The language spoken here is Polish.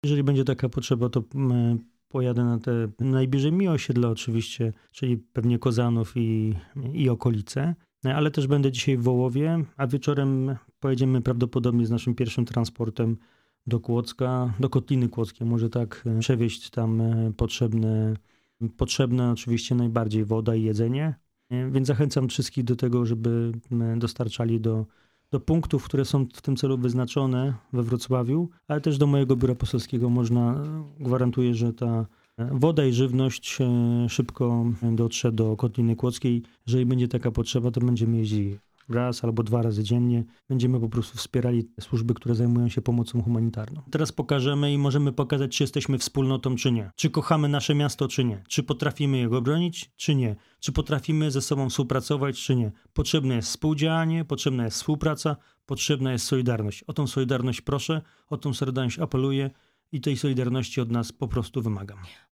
Jeżeli będzie taka potrzeba, to pojadę na te najbliżej mi osiedla oczywiście, czyli pewnie Kozanów i okolice. Ale też będę dzisiaj w Wołowie, a wieczorem pojedziemy prawdopodobnie z naszym pierwszym transportem do Kłodzka, do Kotliny Kłodzkiej. Może tak przewieźć tam potrzebne oczywiście najbardziej woda i jedzenie. Więc zachęcam wszystkich do tego, żeby dostarczali do punktów, które są w tym celu wyznaczone we Wrocławiu, ale też do mojego biura poselskiego gwarantuję, że ta woda i żywność szybko dotrze do Kotliny Kłodzkiej. Jeżeli będzie taka potrzeba, to będziemy jeździli raz albo 2 razy dziennie. Będziemy po prostu wspierali służby, które zajmują się pomocą humanitarną. Teraz pokażemy i możemy pokazać, czy jesteśmy wspólnotą, czy nie. Czy kochamy nasze miasto, czy nie. Czy potrafimy jego bronić, czy nie. Czy potrafimy ze sobą współpracować, czy nie. Potrzebne jest współdziałanie, potrzebna jest współpraca, potrzebna jest solidarność. O tą solidarność proszę, o tą solidarność apeluję i tej solidarności od nas po prostu wymagam.